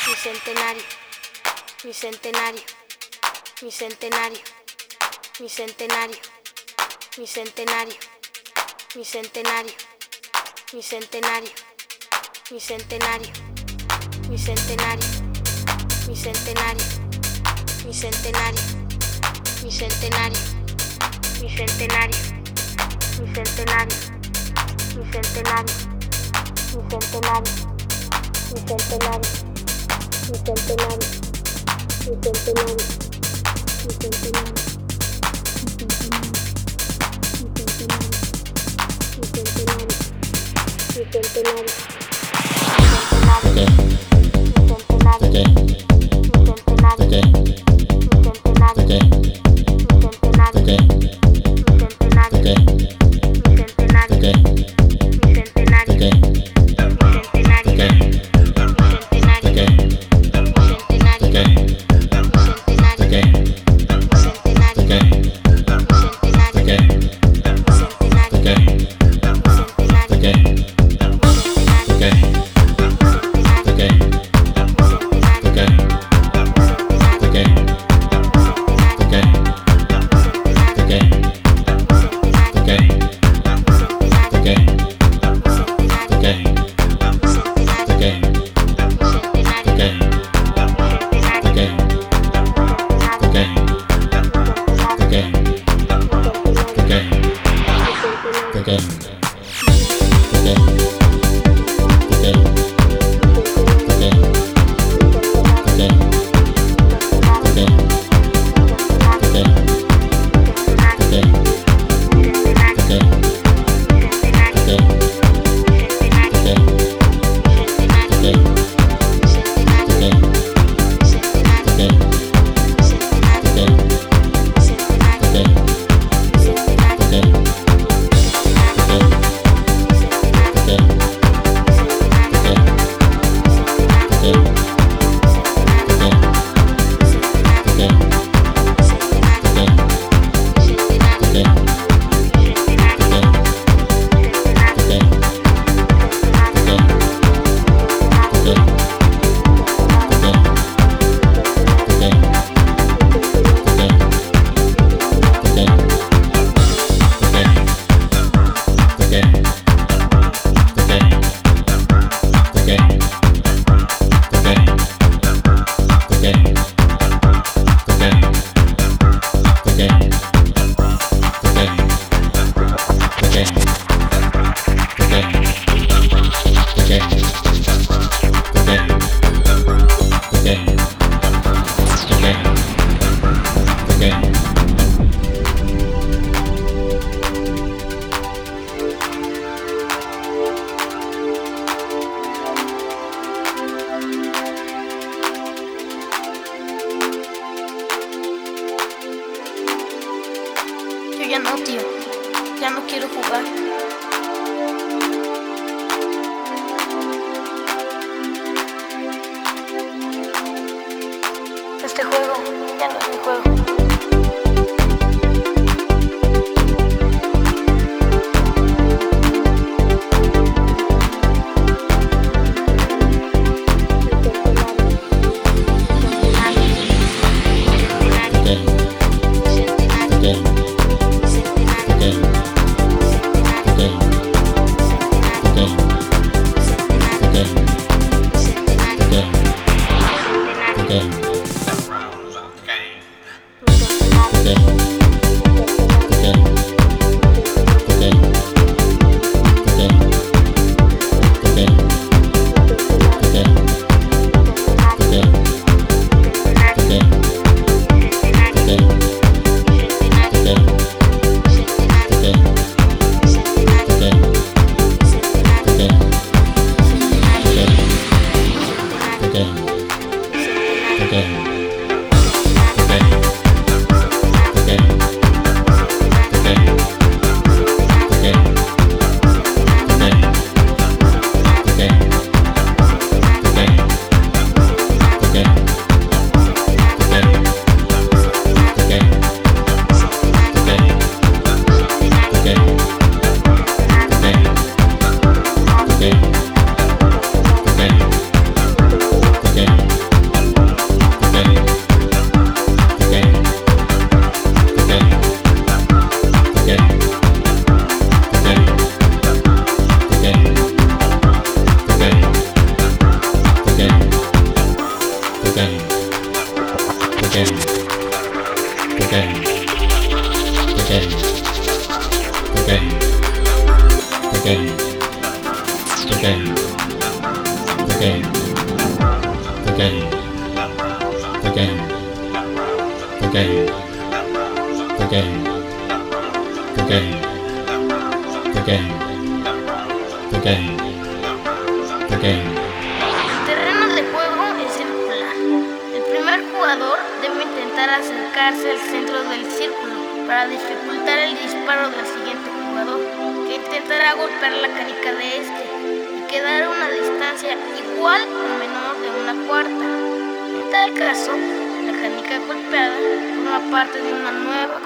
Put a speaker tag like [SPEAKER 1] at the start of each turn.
[SPEAKER 1] Bicentenario, bicentenario, bicentenario, bicentenario, bicentenario, bicentenario, bicentenario, bicentenario, bicentenario, bicentenario, bicentenario, bicentenario, bicentenario, bicentenario, bicentenario, bicentenario, bicentenario, bicentenario, bicentenario, bicentenario,
[SPEAKER 2] Ya no, tío. Ya no quiero jugar. Este juego ya no es mi juego.
[SPEAKER 3] Okay.
[SPEAKER 2] terreno de juego es circular. El primer jugador debe intentar acercarse al centro del círculo para dificultar el disparo del siguiente jugador, que intentará golpear la canica de este y quedar a una distancia igual o menor de una cuarta. En tal caso, la canica golpeada forma parte de una nueva